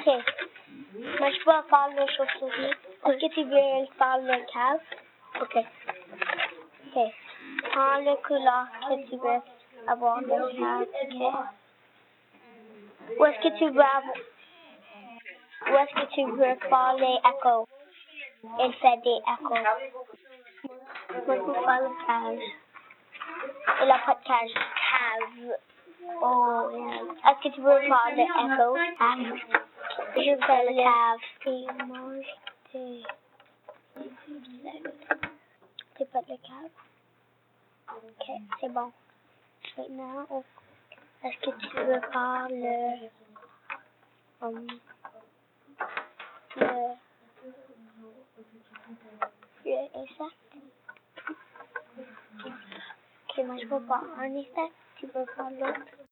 Ok. Moi, je peux faire le chauve-souris. Est-ce que tu veux faire le cave? Ok. Ok. Prends le couleur que tu veux avoir le cave. Ok. Où est-ce que tu veux avoir... Où est-ce que tu veux faire les échos? Il fait des échos. Moi, je peux faire le cage. Il n'a pas de cage. Cave. Oh, yeah. Est-ce que tu veux faire le écho? Je fais le cave. Et mange tes... C'est pas le cave? Ok, c'est bon. Maintenant, est-ce que tu veux faire le insecte? Ok, moi je veux pas un insecte, tu veux faire l'autre?